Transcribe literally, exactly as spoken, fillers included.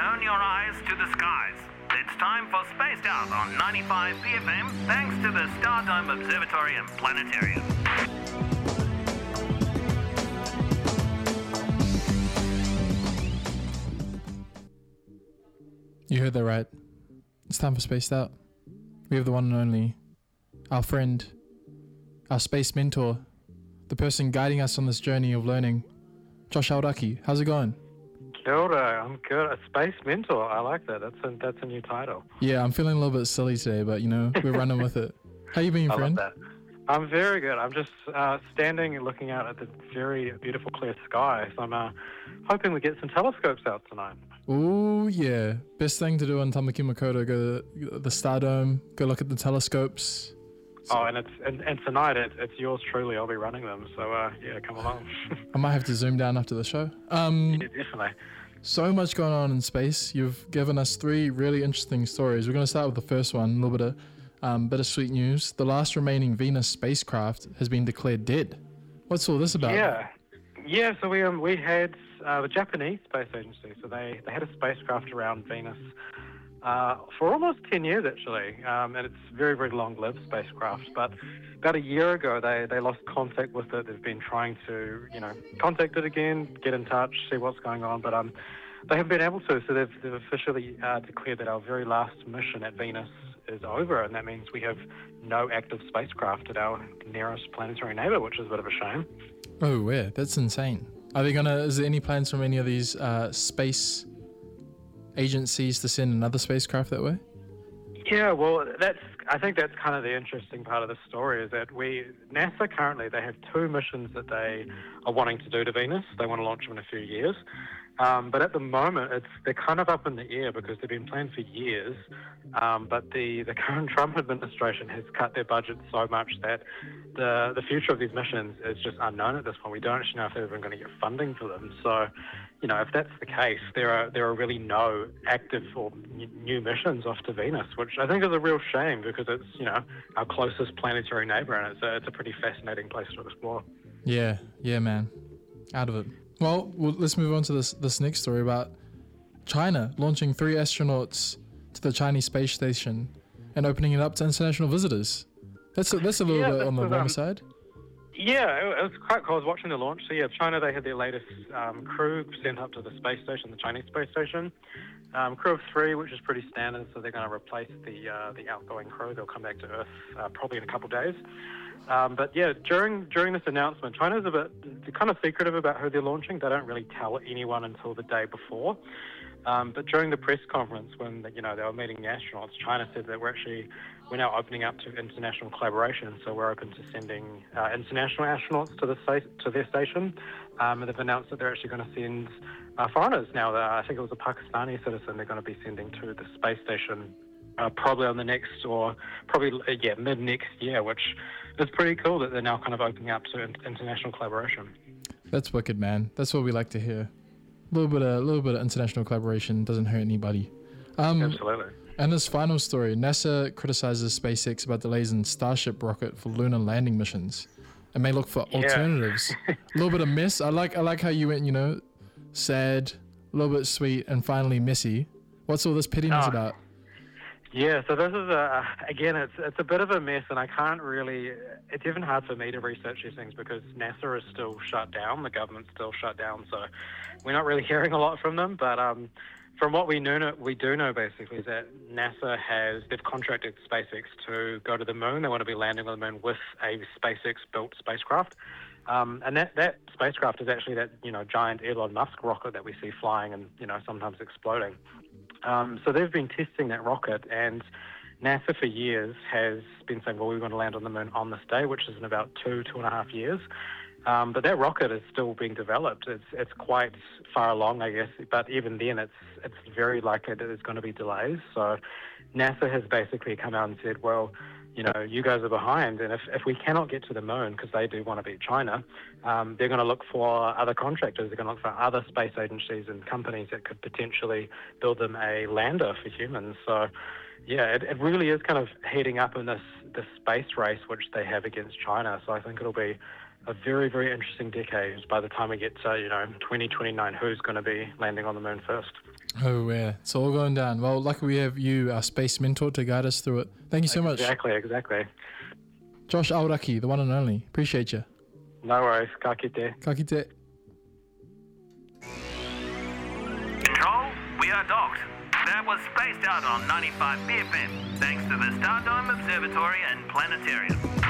Turn your eyes to the skies. It's time for Spaced Out on ninety-five P F M, thanks to the Stardome Observatory and Planetarium. You heard that right. It's time for Spaced Out. We have the one and only, our friend, our space mentor, the person guiding us on this journey of learning, Josh Aoraki. How's it going? Kia ora, I'm good. A space mentor, I like that. That's a, that's a new title. Yeah, I'm feeling a little bit silly today, but you know, we're running with it. How you been, I friend? love that. I'm very good. I'm just uh, standing and looking out at the very beautiful clear sky. So I'm uh, hoping we get some telescopes out tonight. Oh yeah, best thing to do on Tamaki Makaurau, go to the Stardome, go look at the telescopes. Oh, and it's and, and tonight it, it's yours truly. I'll be running them. So uh, yeah, come along. I might have to zoom down after the show. Um, Yeah, definitely. So much going on in space. You've given us three really interesting stories. We're going to start with the first one, a little bit of um, bittersweet news. The last remaining Venus spacecraft has been declared dead. What's all this about? Yeah, yeah. So we um, we had uh, the Japanese space agency. So they, they had a spacecraft around Venus uh, for almost ten years actually, um, and it's very very long-lived spacecraft. But about a year ago, they they lost contact with it. They've been trying to you know contact it again, get in touch, see what's going on, but um. They haven't been able to, so they've, they've officially uh, declared that our very last mission at Venus is over, and that means we have no active spacecraft at our nearest planetary neighbour, which is a bit of a shame. Oh, yeah, that's insane. Are they gonna? Is there any plans from any of these uh, space agencies to send another spacecraft that way? Yeah, well, that's. I think that's kind of the interesting part of the story is that we NASA currently they have two missions that they are wanting to do to Venus. They want to launch them in a few years. Um, but at the moment, it's they're kind of up in the air because they've been planned for years. Um, but the, the current Trump administration has cut their budget so much that the the future of these missions is just unknown at this point. We don't actually know if they're even going to get funding for them. So, you know, if that's the case, there are there are really no active or n- new missions off to Venus, which I think is a real shame because it's you know our closest planetary neighbour and it's a, it's a pretty fascinating place to explore. Yeah, yeah, man, out of it. Well, well, let's move on to this this next story about China launching three astronauts to the Chinese space station and opening it up to international visitors. That's a, that's a little Yeah, bit on the was, warmer um, side. Yeah, it was quite cool. I was watching the launch. So yeah, China, they had their latest um, crew sent up to the space station, the Chinese space station. Um, crew of three, which is pretty standard, so they're going to replace the uh, the outgoing crew. They'll come back to Earth uh, probably in a couple of days. Um, but yeah, during during this announcement, China's a bit they're kind of secretive about who they're launching. They don't really tell anyone until the day before. Um, but during the press conference, when you know they were meeting the astronauts, China said that we're actually we're now opening up to international collaboration. So we're open to sending uh, international astronauts to the sta- to their station, um, and they've announced that they're actually going to send uh, foreigners now. Uh, I think it was a Pakistani citizen they're going to be sending to the space station. Uh, probably on the next, or probably uh, yeah, mid next year, which is pretty cool that they're now kind of opening up to in- international collaboration. That's wicked, man. That's what we like to hear. A little bit of a little bit of international collaboration doesn't hurt anybody. Um, Absolutely. And this final story, NASA criticizes SpaceX about delays in Starship rocket for lunar landing missions, and may look for Yeah. alternatives. A little bit of mess. I like I like how you went, you know, sad, a little bit sweet, and finally messy. What's all this pettiness Oh. about? Yeah, so this is a, again, it's it's a bit of a mess, and I can't really. It's even hard for me to research these things because NASA is still shut down, the government's still shut down, so we're not really hearing a lot from them. But um, from what we know, we do know basically is that NASA has they've contracted SpaceX to go to the moon. They want to be landing on the moon with a SpaceX-built spacecraft. Um, and that, that spacecraft is actually that you know giant Elon Musk rocket that we see flying and you know sometimes exploding. Um, so they've been testing that rocket, and NASA for years has been saying, well, we're going to land on the moon on this day, which is in about two, two and a half years. Um, but that rocket is still being developed. It's it's quite far along, I guess, but even then it's it's very likely that there's going to be delays. So NASA has basically come out and said, well, you know, you guys are behind, and if, if we cannot get to the moon, because they do want to beat China, um, they're going to look for other contractors, they're going to look for other space agencies and companies that could potentially build them a lander for humans. So, yeah, it, it really is kind of heating up in this, this space race which they have against China. So I think it'll be a very, very interesting decade by the time we get to, you know, twenty twenty-nine, who's going to be landing on the moon first. Oh, yeah. It's all going down. Well, luckily we have you, our space mentor, to guide us through it. Thank you so much. Exactly, exactly. Josh Auraki, the one and only. Appreciate you. No worries. Ka kite. Ka kite. Control, we are docked. That was Spaced Out on ninety-five B F M, thanks to the Stardome Observatory and Planetarium.